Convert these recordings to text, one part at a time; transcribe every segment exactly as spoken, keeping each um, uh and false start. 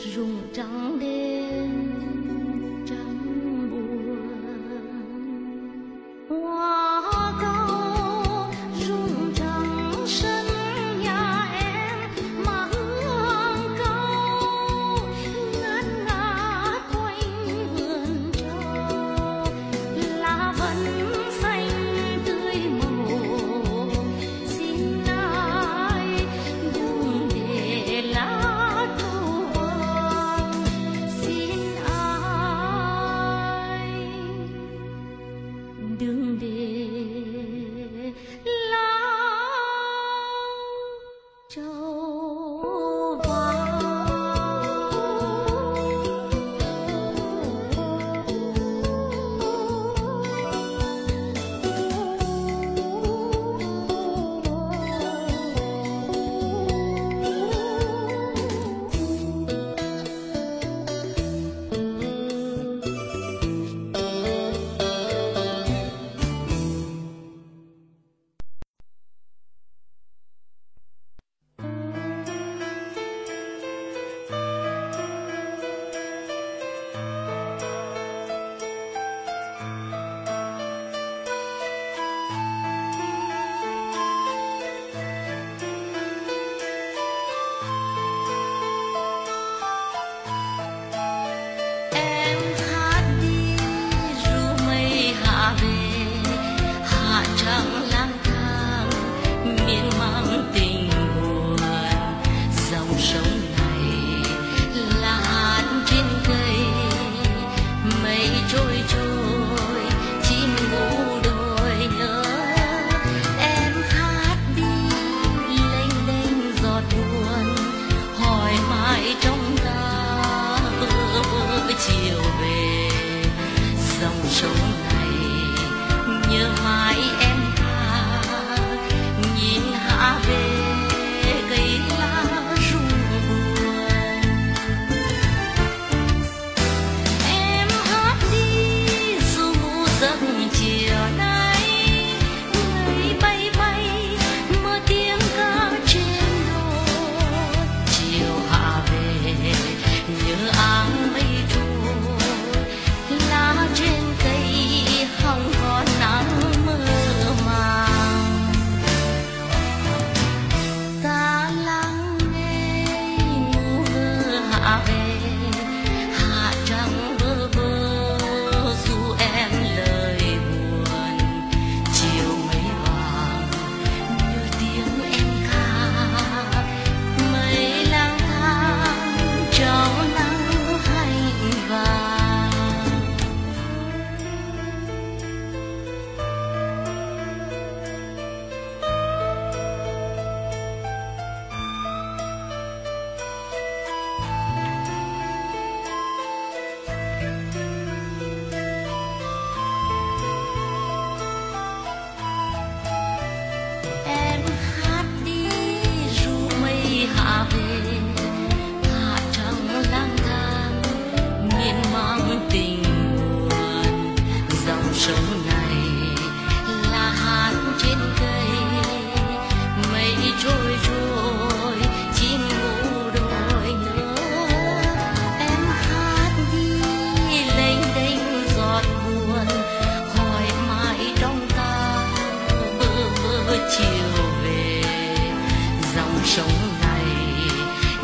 rụng trắng đêm trắng buồn hoa cau rụng trắng sân nhà em mà hương cau ngát ngát quanh vườn trầu lá vẫn xanh tươi màu xin ai đừng để lá thu vàng xin ai đừng để lá trầu vàng. Em hát đi ru mây hạ về hạ trăng lang thang miên man tình buồn dòng sông này là hát trên cây mây trôi trôi chim ngủ đôi nhớ em hát đi lênh đênh giọt buồn hỏi mãi trong ta bơ vơ chiều về dòng sông này nhớ mãi em hát nhìn hạ về cây lá rụng buồn em hát đi dù ngủ giấc chiều nay người bay bay mơ tiếng ca trên đồi chiều hạ về nhớ áng mây trôi lá trên cây không còn nắng mơ màng ta lắng nghe mù mưa hạ về hạ trăng bơ vơ dù em lời buồn chiều mây vàng như tiếng em ca mây lang thang trong nắng hạnh vàng. Em hát đi ru mây hạ về hạ trăng lang thang miên man tình buồn dòng sông này là hát trên cây mây trôi trôi chim ngủ đôi nhớ em hát đi lênh đênh giọt buồn hỏi mãi trong ta bơ vơ chiều về dòng sông này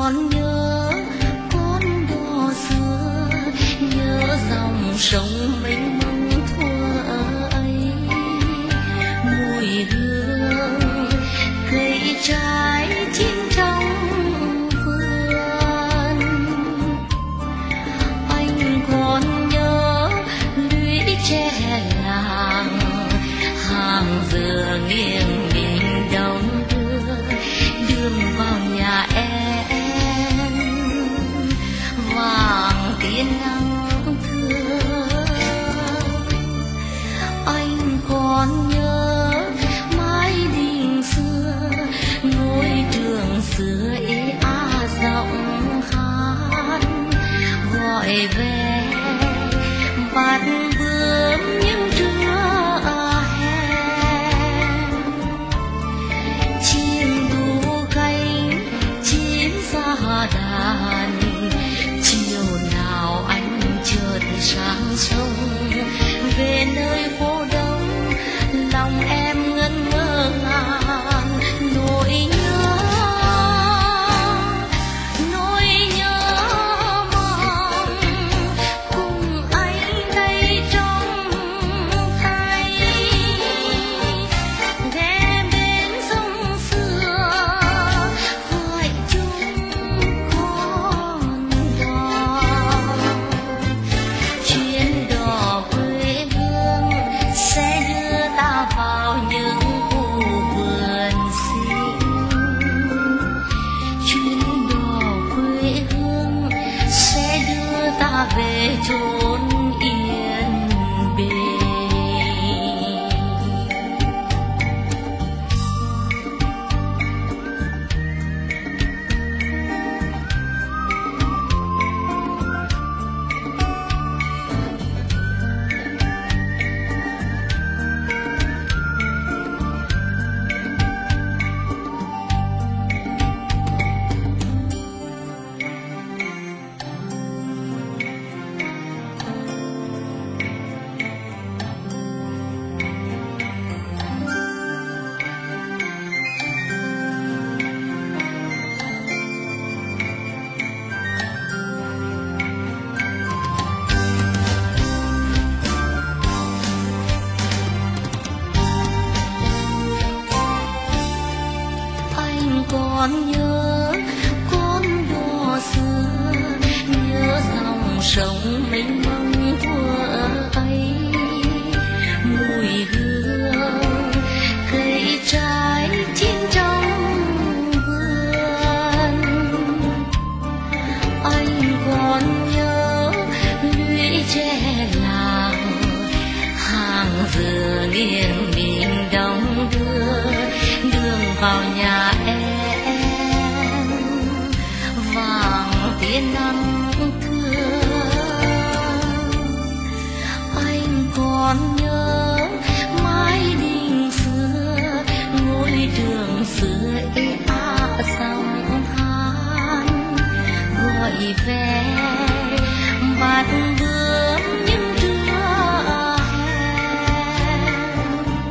còn nhớ con đò xưa, nhớ dòng sông mênh mông thuở ấy, mùi hương cây trái chín trong vườn. Anh còn nhớ lũy tre làng, hàng dừa nghiêng mình đông đưa đường vào nhà em, vàng tia nắng thưa. Anh còn nhớ mái đình xưa, ngôi trường xưa ê a giọng hát gọi về bát bướm những trưa hè. Chim đu cánh chim ra đàn, chiều nào anh chợt sang sông về nơi phố đông, lòng em ngẩn ngơ ngàng nỗi nhớ, nỗi nhớ mong cùng anh đây trong tay, ghé bên sông xưa gọi chúng con đò. Chuyến đò quê hương sẽ đưa ta vào những khu vườn xinh. Chuyến đò quê hương sẽ đưa ta về chốn yên bình. Còn nhớ con đò xưa, nhớ dòng sông mênh mông thuở ấy, mùi hương cây trái chín trong vườn. Anh còn nhớ lũy tre làng, hàng dừa nghiêng mình đông đưa đường vào nhà em, vàng tia nắng thưa. Anh còn nhớ mái đình xưa, ngôi trường xưa ê a giọng hát gọi về bát bướm những trưa hè.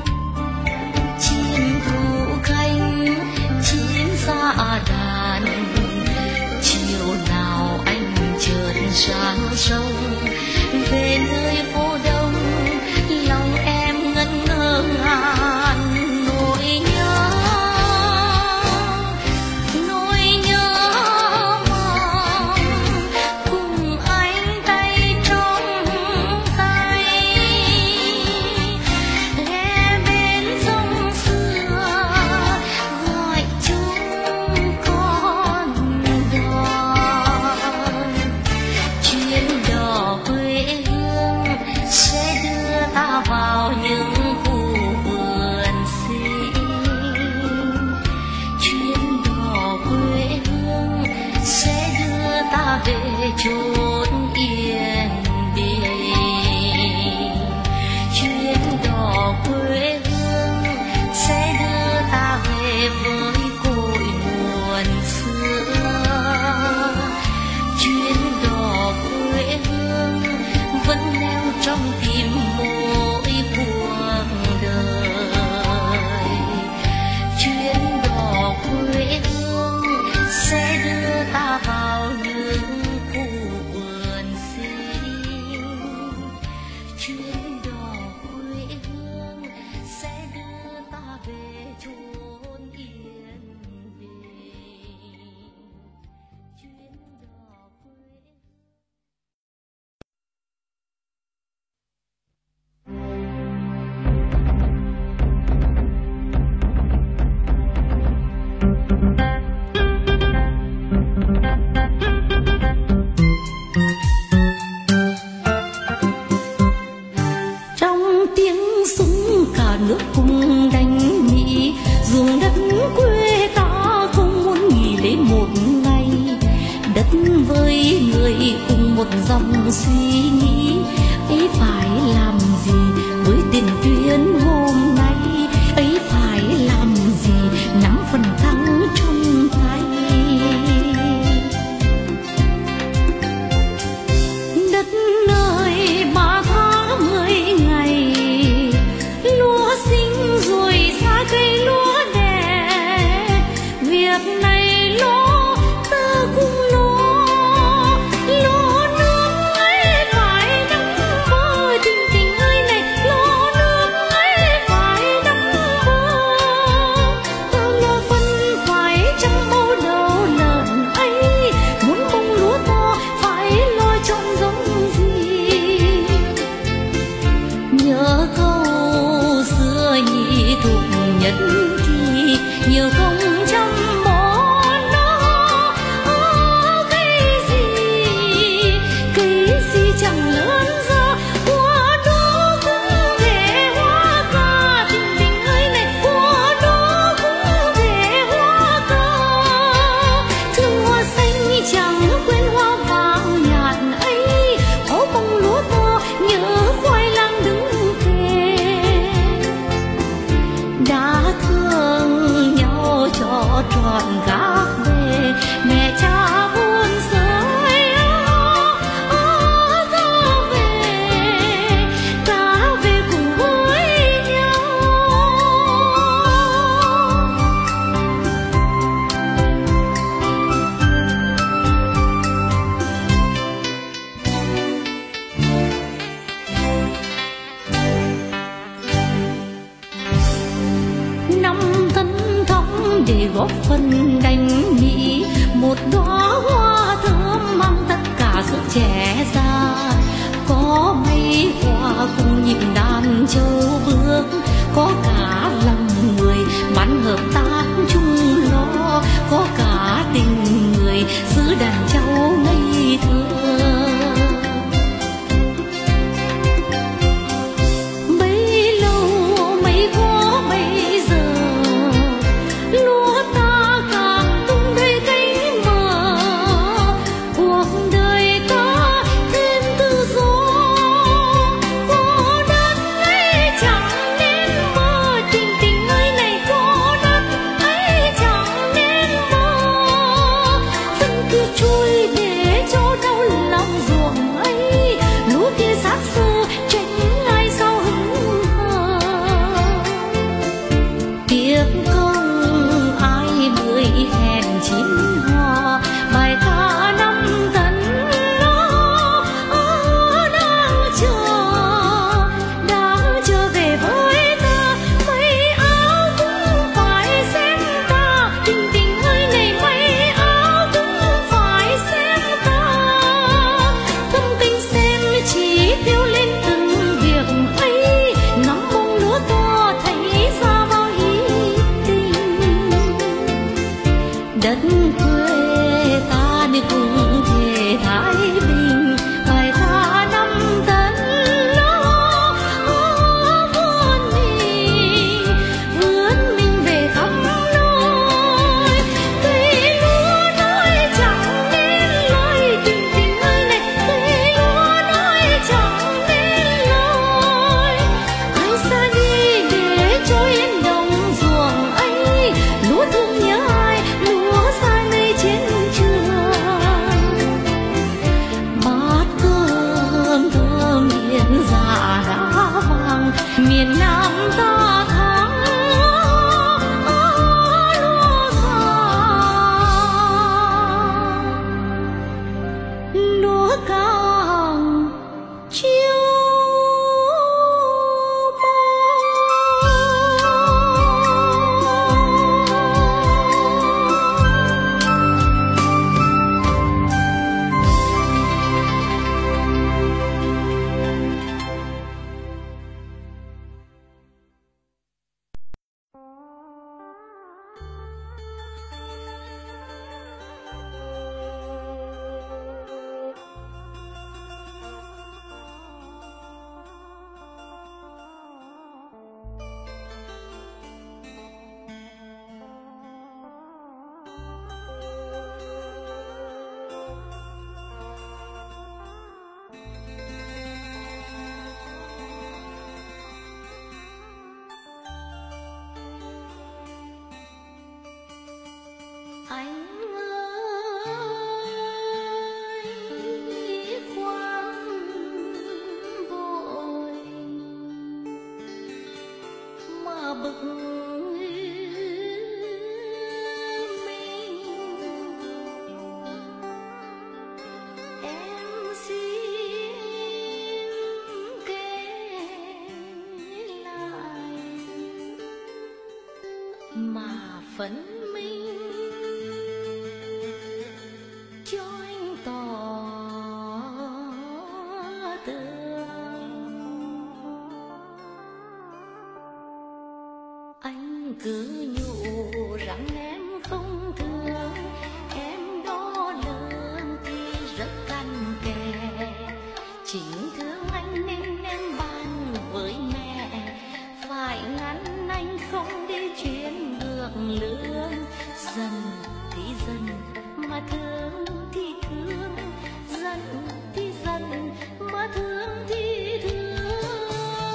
nước cùng đánh nhị, ruộng đất quê ta không muốn nghỉ lấy một ngày. Đất với người cùng một dòng suy nghĩ, ấy phải làm gì với tiền tuyến hôm nay, ấy phải làm gì nắm phần thắng trong tay. Đất nơi ba tháng mười ngày, lúa sinh rồi ra cây lúa đẻ, việc này lo ta cũng lo, lo nước ấy phải đắm bơ, tình tình ơi này lo nước ấy phải đắm bơ, ta lo phân phải chăm bầu đầu lợn ấy, muốn bông lúa to phải lo chọn giống gì. Nhớ câu xưa nhị thục nhất thì nhiều công chăm bó nó, cây gì cây gì chẳng lớn ra, hoa đó cũng để hoa ca, tình tình ơi này hoa đó cũng để hoa ca. Thương hoa xanh chẳng quên hoa vàng nhạt ấy, có bông lúa to nhớ khoai lang đứng kề. Đã thương nhau cho trọn gác về, mẹ cha buồn rơi ta về, ta về cùng với nhau. Năm tấn thóc để góp phần đánh nhị, một đóa hoa thơm mang tất cả sức trẻ ra. Có mấy hoa cùng nhịp đàn châu bước, có cả lòng người bạn hợp tác chung lo, có cả tình người giữ đàn cháu ngây thơ. Bấy lâu mấy có bây giờ, lúa ta càng tung đầy cánh mờ, anh ơi khoan vội mà bực mình, em xin kể lại mà phấn minh cho anh tỏ tường. Anh cứ nhủ rằng em không thương, em đo lường thì rất cằn kè. Chính thương anh nên em bàn với mẹ, phải ngăn anh không đi chuyến ngược lương. Dần thì dần mà thương thì thương, giận thì giận mà thương thì thương.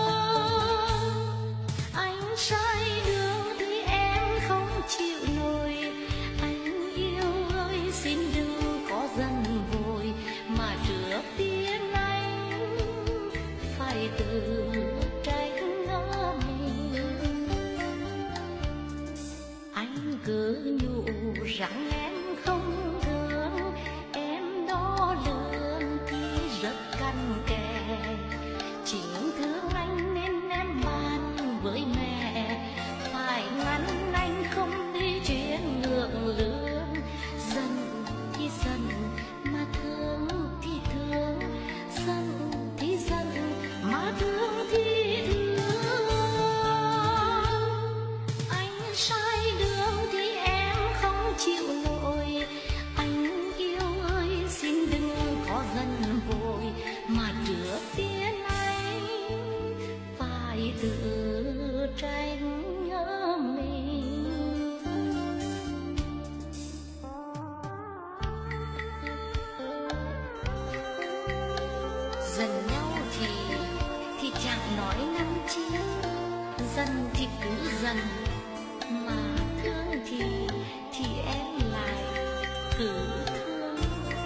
Anh sai đường thì em không chịu nổi, anh yêu ơi xin đừng có giận vội, mà trước tiên anh phải tự tránh ngỡ mình. Anh cứ nhủ rằng em không thương, em đo lường thì rất cằn kè. Chính thương anh nên em bàn với mẹ, phải ngăn anh không đi chuyến ngược lương. Giận thì giận mà thương thì thương, giận thì giận mà thương thì thương. Anh sai đường thì em không chịu nổi, anh yêu ơi xin đừng có giận vội, mà trước tiên anh phải tự tránh nhớ mình. Giận nhau thì thì chẳng nói năng chi, giận thì cứ giận, mà thương thì thì em lại cứ thương.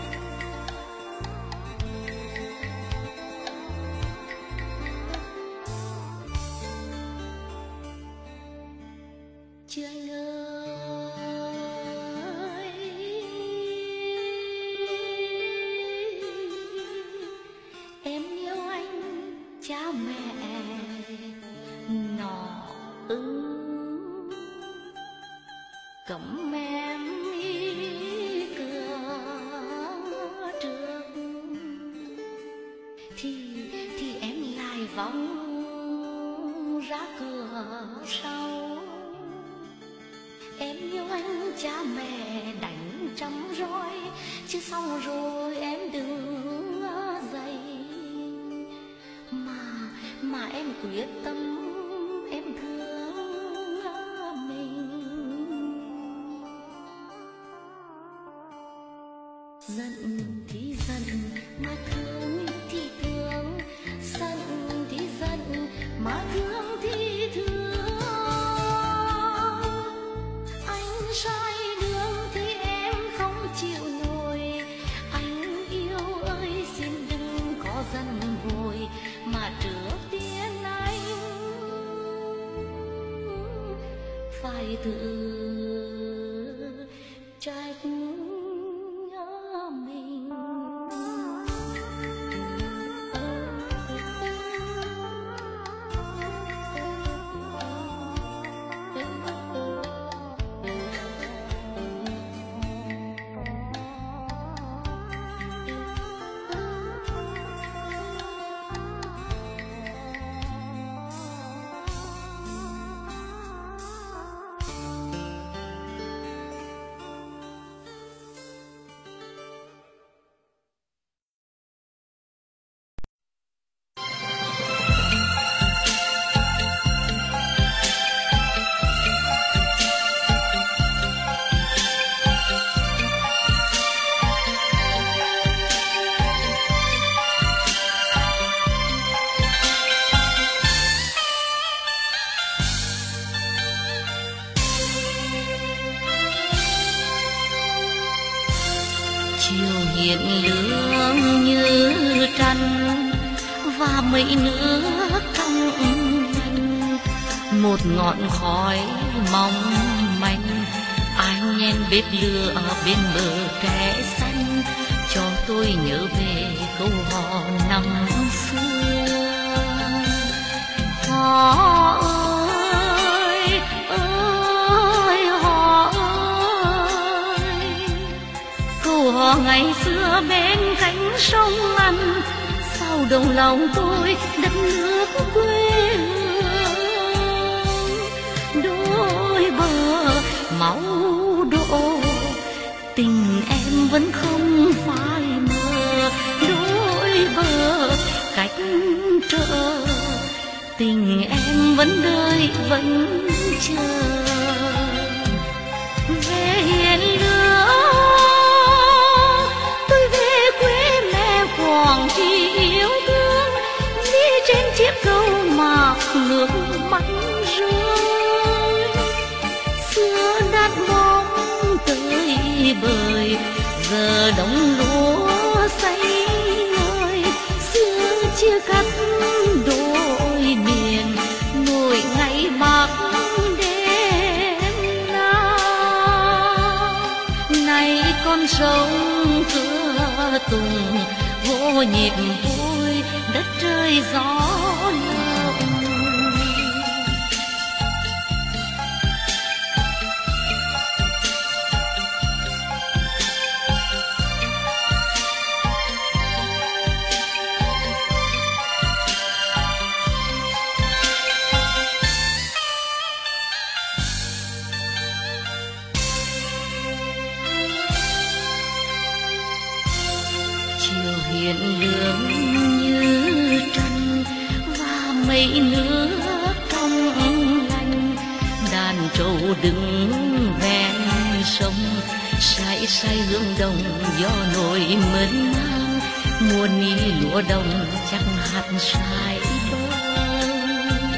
Trời ơi em yêu anh cha mẹ nọ ưng, cấm em đi cửa trước thì thì em lại vòng ra cửa sau. Em yêu anh cha mẹ đánh trăm roi, chứ xong rồi em đừng dậy. Mà mà em quyết tâm em thương mình. Giận thì giận mà thương thì thương, giận thì giận mà thương thì thương. Sai đường thì em không chịu nổi, anh yêu ơi xin đừng có giận vội, mà trước tiên anh phải tự trách nhớ mình. chiều hiện lương như tranh và mây nước trong lành, một ngọn khói mong manh anh nhen bếp lửa bên bờ kẽ xanh, cho tôi nhớ về câu hò năm xưa. Hò ơi ơi hò ơi, câu hò ngày xưa bên cánh sông ngăn, sao đồng lòng tôi đất nước quê hương. Đôi bờ máu đổ, tình em vẫn không phai mờ. Đôi bờ cách trở, tình em vẫn đợi vẫn chờ. Về hiền lửa tôi về quê mẹ Quảng Trị yêu thương, đi trên chiếc cầu mà nước mắt rơi. Xưa đắt bóng tới bời, giờ đống lúa xanh ngời. Xưa chia cắt đôi miền, nổi ngày Bắc đêm nào. Nay con sông cửa Tùng vô nhịp vui, đất trời gió lộng. Hiện lương như tranh và mây nước trong lành, đàn trâu đứng ven sông say say hương đồng gió nổi mơn man. Mùa ni lúa đồng chẳng hạt sai bông.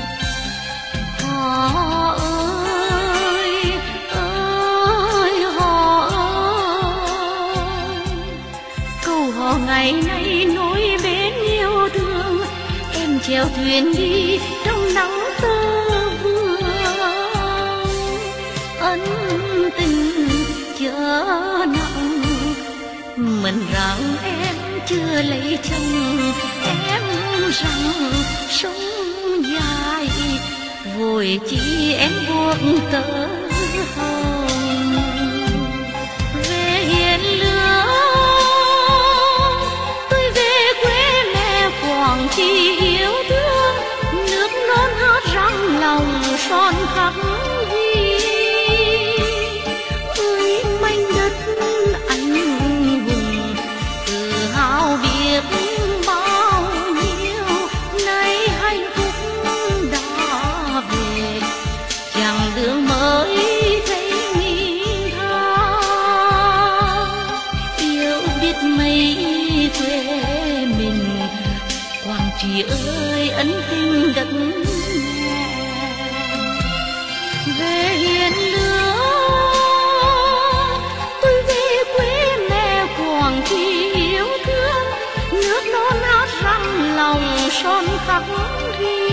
Hò ơi ơi hò ơi, câu hò ngày nay nối bên yêu thương. Em chèo thuyền đi trong nắng tơ vương, ân tình chớ nặng. Mần rằng em chưa lấy chồng, em rằng sống dài vội chỉ em buông tơ hồng. Về hiền lửa tôi về quê mẹ Quảng Trị yêu thương, nước non hát răng lòng son khắc ghi. Ơi mảnh đất anh hùng tự hào biết bao nhiêu, nay hạnh phúc đã về chặng đường mới thấy nghìn thang. Yêu biết mấy quê mình Quảng Trị ơi, ân tình đất mẹ. Về hiền lửa tôi về quê mẹ Quảng Trị yêu thương, nước non hát răng lòng son khắc ghi.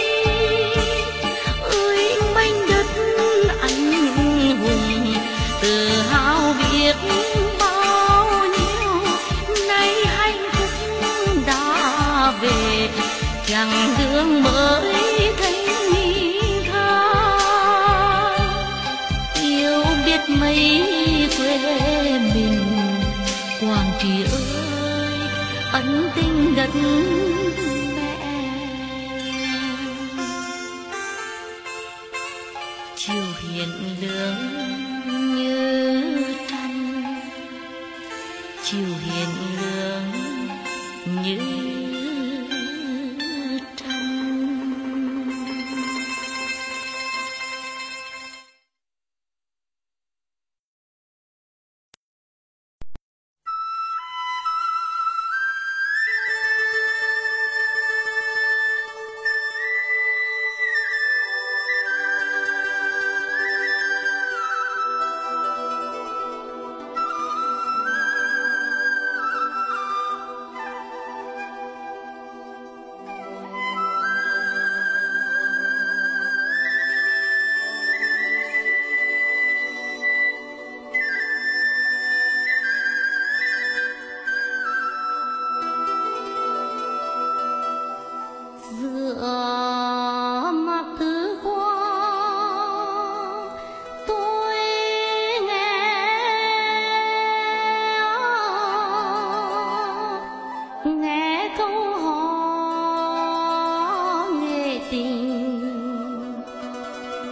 Ơi mảnh đất anh hùng tự hào biết bao nhiêu, nay hạnh phúc đã về chặng đường mới thấy nghìn thang. Yêu biết mấy quê mình Quảng Trị ơi, ân tình đất mẹ. Chiều hiện lương như tranh, chiều hiện lương như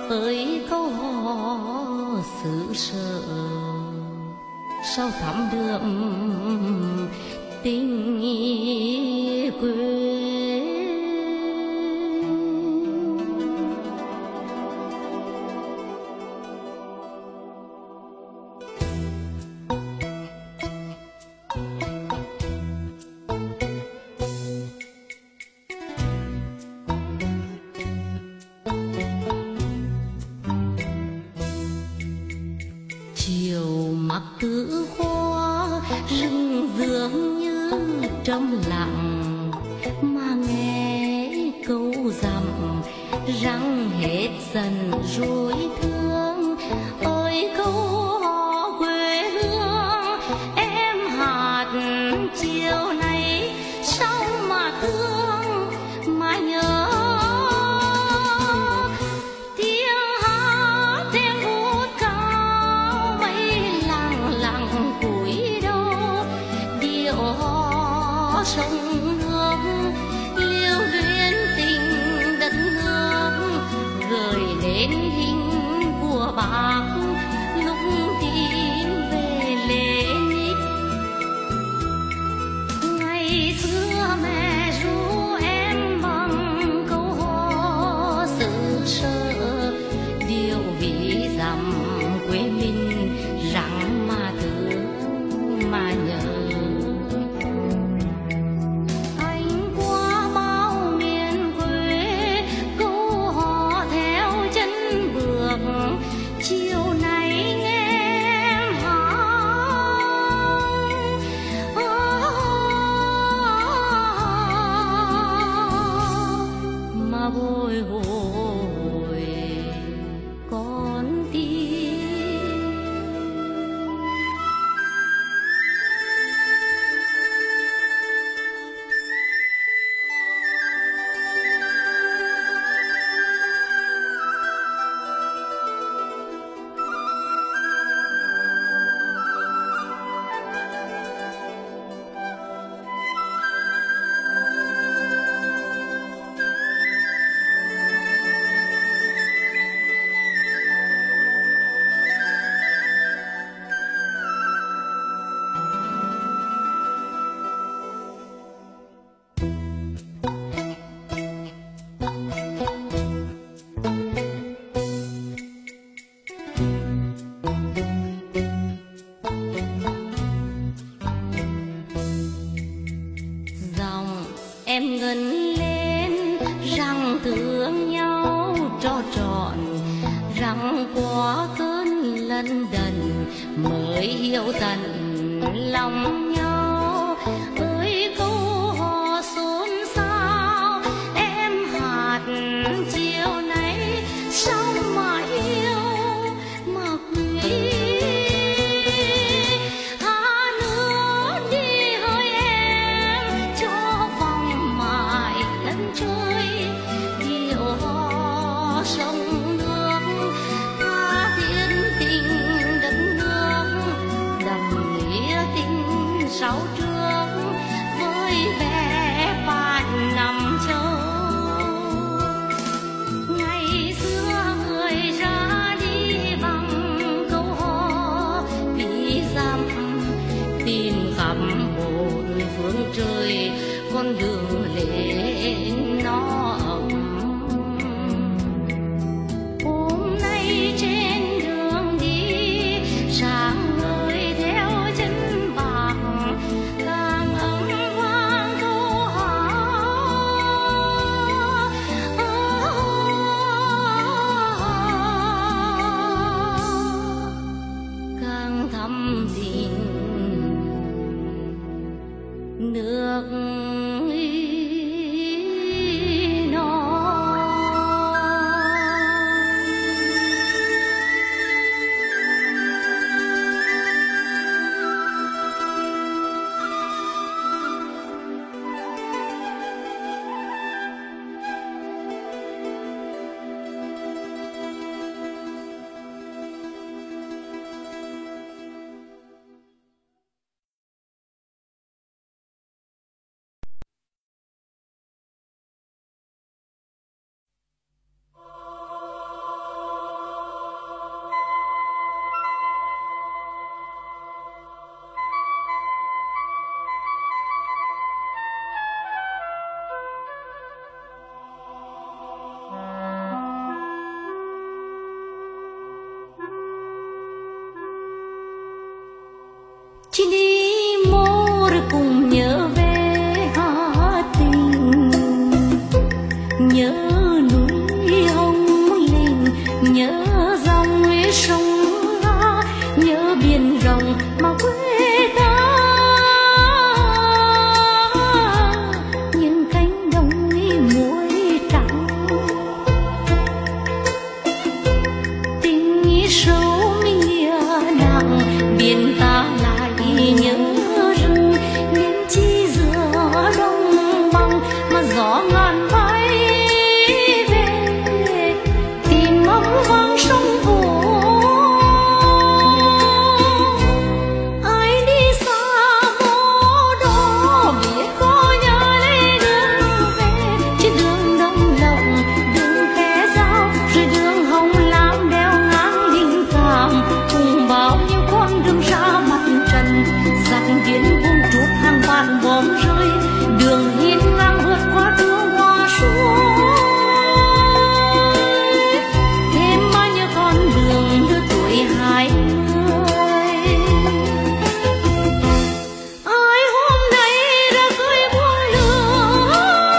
ơi câu hò xứ sở sao thắm đượm tình quê. Chiều mặc tứ hoa rừng dường như trầm lặng, mà nghe câu dặm răng hết dần rồi thương. Ơi câu hò quê hương em hát chiều nay sao mà thương mà nhớ. Sông nước liêu luyến tình đất nước, gửi lên hình của bác lúc tin về Lenin. Ngày xưa mẹ ru em bằng câu hò xứ sở, điều vì dặm quê mình rằng mà thương mà nhớ. Chiều nay nghe em hát mà bồi hồi con tim. Em ngân lên rằng thương nhau cho trọn, rằng qua cơn lân đần mới hiểu tận lòng nhau. Ơi câu hò xôn xao em hát chiều nay sao mà yêu mà quý. Sông nước tha thiên tình đất nước, đậm nghĩa tình sáu trước với vẻ vạn năm châu. Ngày xưa người ra đi bằng câu hò bí dặm, tìm khắp bốn phương trời con đường lên nó ấm. Thăm tình nước cùng nhớ về Hà Tĩnh, nhớ núi Hồng Linh, nhớ dòng sông La, nhớ biển rộng mà quê ta, những cánh đồng muối trắng. Tình sâu mình nghĩa nặng, biển ta lại nhớ rừng, nên chi giữa đông bằng mà gió ngàn bay về, tìm mong vang sông Vũ. Ai đi xa vô đó biết có nhớ lấy đường về, trên đường Đông Lộng, đường Khe Dao, rồi đường Hồng Lam đeo ngang Linh Cảm, cùng bao nhiêu con đường ra mặt trần, giặc tiến quân trút hàng vạn bom rơi, đường hiên ngang vượt qua đường hoa suối. Thêm bao nhiêu con đường đưa tuổi hai người. Ai hôm nay ra khơi buông lửa,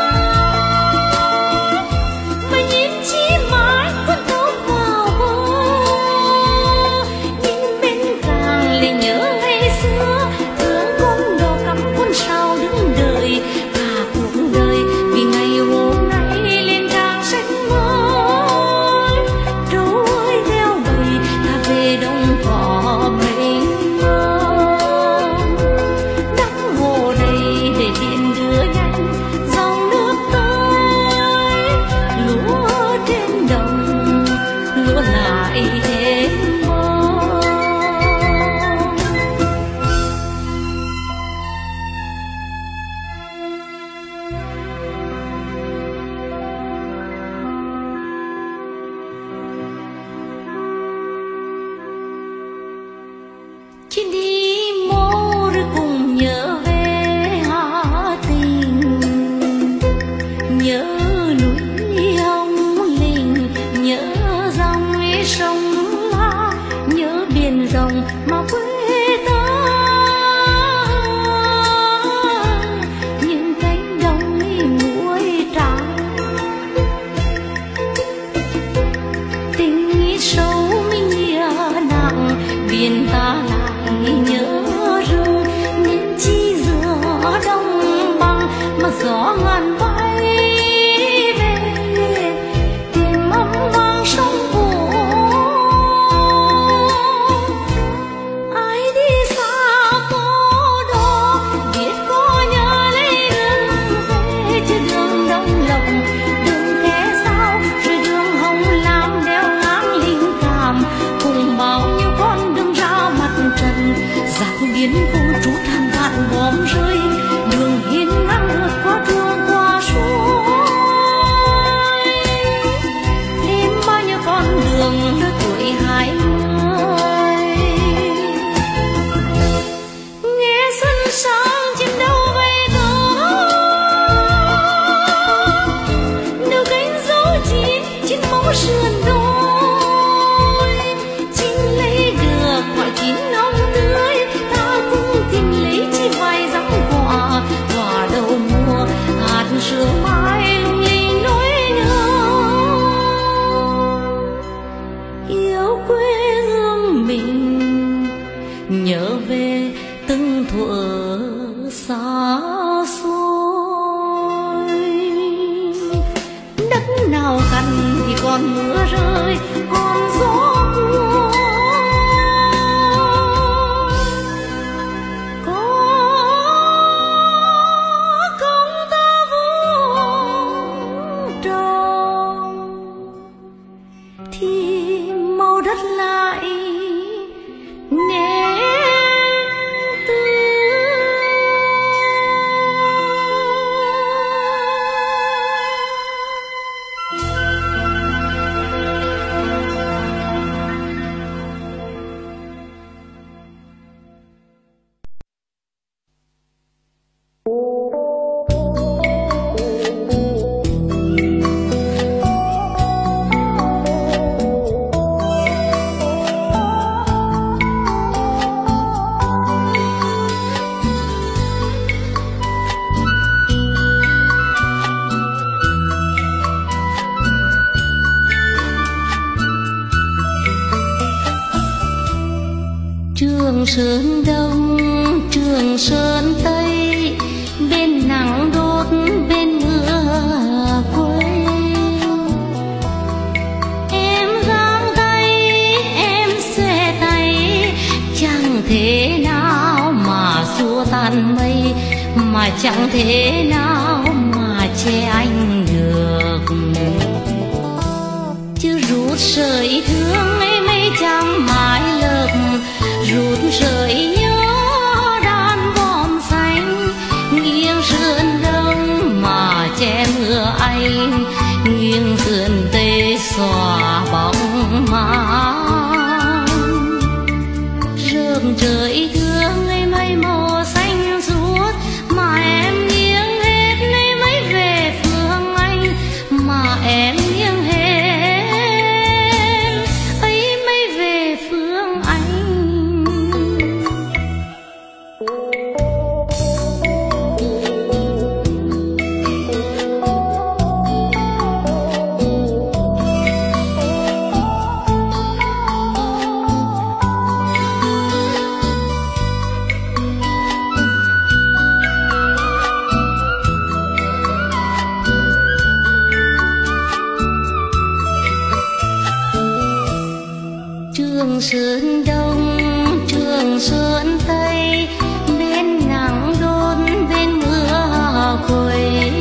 mà nhìn chi mãi con tàu vào bờ, nhìn bên càng lại nhớ ngày xưa, thương con đò cắm con sao đứng đợi cả cuộc đời, vì ngày hôm nay lên trang xanh mới. Trâu ơi theo bầy ta về đông cỏ mênh mông, đắm hồ đầy để điện đưa nhanh dòng nước tới, lúa trên đồng lúa lại thêm mơ. Khi đi mô rồi cùng nhớ về Hà Tĩnh, nhớ núi Hồng Linh, nhớ dòng sông La, nhớ biển rộng mà quê ta, những cánh đồng muối trắng. Tình sâu mình nghĩa nặng, biển ta lại nhớ rừng, nên chi giữa đông bằng mà gió ngàn bay về, tìm mong vang sông Vũ. Ai đi xa vô đó biết có nhớ lấy đường về, chứ đường Đông Lộng, đường Khe Dao, rồi đường Hồng Lam đeo ngang Linh Cảm, cùng bao nhiêu con đường ra mặt trần, giặc biến cùng trút hàng vạn bom rơi, đường hiên ngang vượt qua đường qua suối. Thêm bao nhiêu con đường đưa tuổi hai người. Nghe xuân sang chim đâu về đó, nếu cánh dấu chín trên mẫu sườn đôi, chín lấy được quả chín hồng tươi, ta cũng tìm lấy chỉ vài dặm quả, quả đầu mùa hạt sương mai lung linh nỗi nhớ, yêu quê hương mình, nhớ về từng thuở xa xôi. Đất nào cằn thì còn mưa rơi, còn gió cuốn, có công ta vuông trồng thì màu đất lại nét tươi. Trường Sơn Đông, Trường Sơn Tây, bên nắng đốt bên mưa quê. Em giang tay, em xòe tay, chẳng thế nào mà xua tan mây, mà chẳng thế nào mà che anh được. Chứ rút sợi thương ấy mấy trăm mãi lợp, rút sợi nhớ đàn bom xanh, nghiêng sườn đông mà che mưa anh, nghiêng sườn tây xòa bóng màn. Rơm trời thương ấy mây màu xanh suốt, mà em nghiêng hết lấy mấy về phương anh, mà em nghiêng hết ấy mấy về phương anh. Trường Sơn Đông, Trường Sơn Tây, bên nắng đốt bên mưa quê.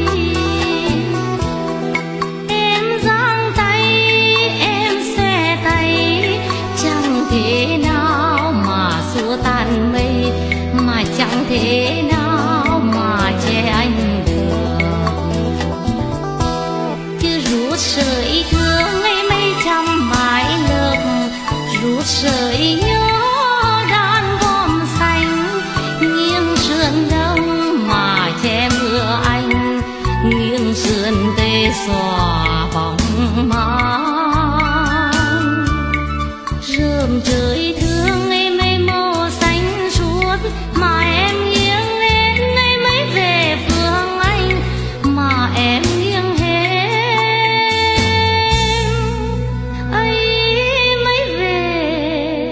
Em giang tay, em xòe tay, chẳng thế nào mà xua tan mây, mà chẳng thế nào mà che anh được. Chứ rút sợi thương ấy mấy trăm mái lợp, rút sợi nhớ đàn bom xanh, nghiêng sườn đông mà che mưa anh, nghiêng sườn tây xòa bóng màn. Rơm trời thương ấy mây màu xanh suốt, mà em nghiêng lên ấy mấy về phương anh, mà em nghiêng hết ấy mấy về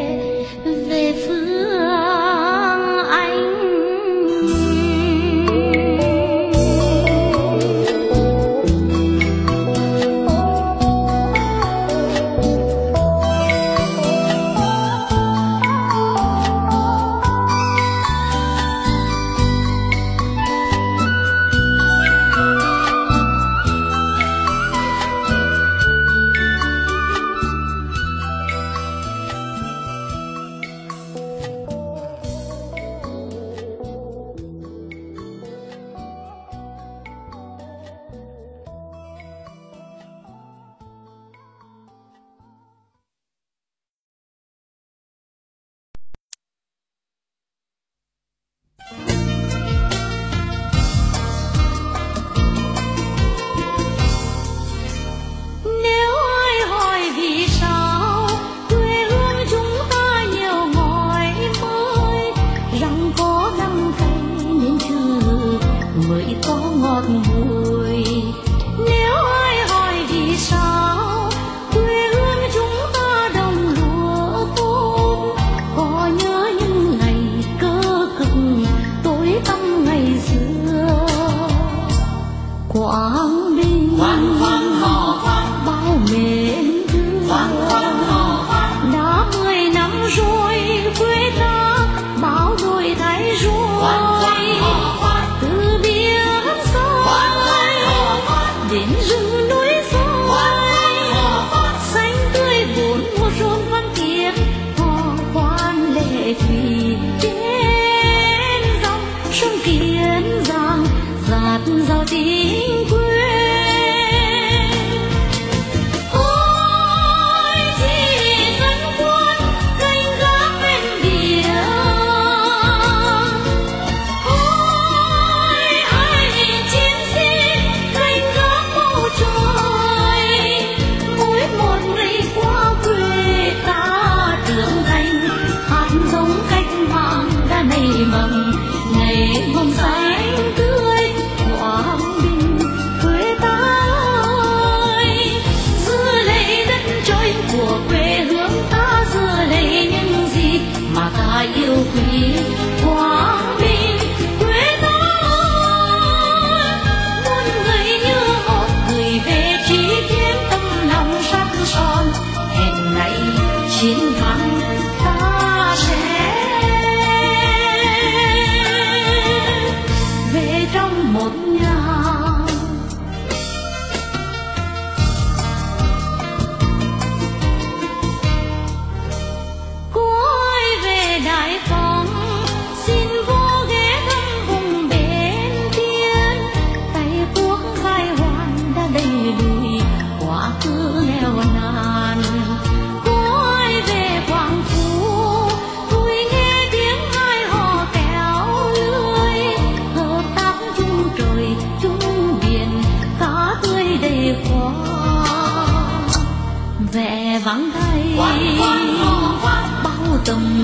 bao tầm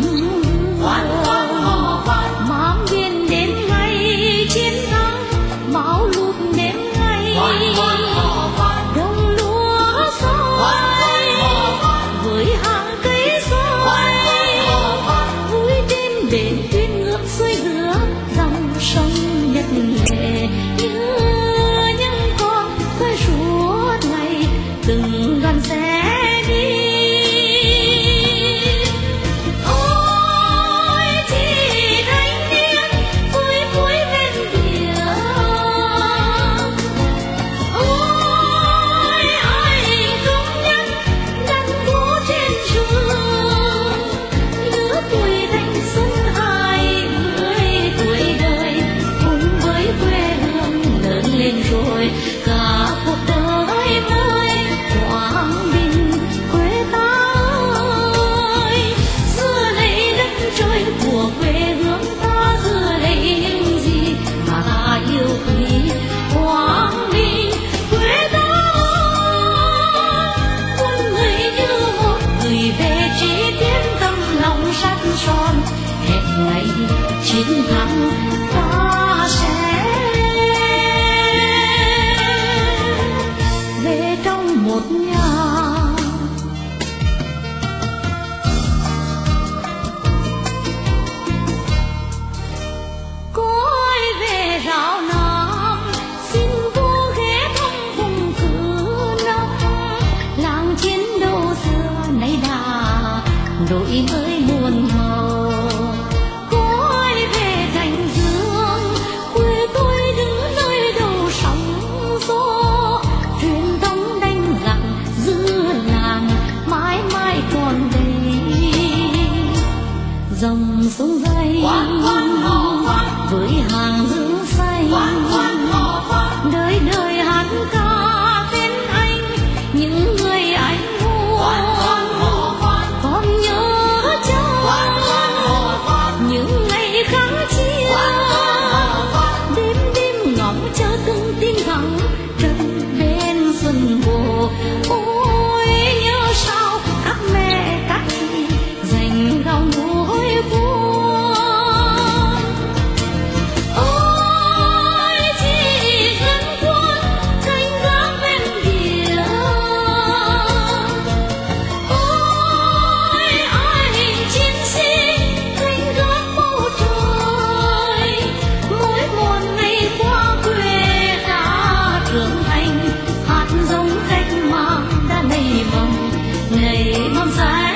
mang biên đến ngày chiến thắng, bão lụt đến ngày đồng lúa soi với hàng cây soi vui trên bể tuyết ngược xuôi giữa dòng sông nhật lệ, như những con khơi suốt ngày từng đoàn xe đi. Ôi chị thanh niên vui vui bên biển, ôi ai công nhân đang cố trên trường, lứa tuổi thanh xuân hai mươi tuổi đời cùng với quê hương lớn lên rồi cả cuộc đời mới quang minh quê ta ơi. Xưa này đất trời của quê hương ta, xưa này những gì mà ta yêu quý quang minh quê ta ơi. Quân người như một gửi về chỉ tiến tâm lòng sắt son, hẹn ngày chiến thắng ta sẽ về trong một nhà. Cõi về rào Nam xin vô ghé thăm vùng cửa Nam, làng chiến đấu xưa nay đã đổi mới muôn màu. Cõi về thành Dương quê tôi đứng nơi đầu sóng gió, truyền thống đánh giặc giữa làng mãi mãi còn đây. Dòng sông dây với hàng rừng xanh, đời đời hát ca tên anh những người anh muốn. Còn nhớ chăng những ngày kháng chiến, đêm đêm ngóng chờ từng tin thắng trận bên xuân hồ. Ôi nhớ sao các mẹ các chị dành lòng mối buồn. Ôi chị dân quân canh gác bên biển, ôi ai chiến sĩ canh gác bầu trời. Mỗi một ngày qua quê đã trưởng thành, hạt giống cách mạng đã nảy mầm ngày mầm dài.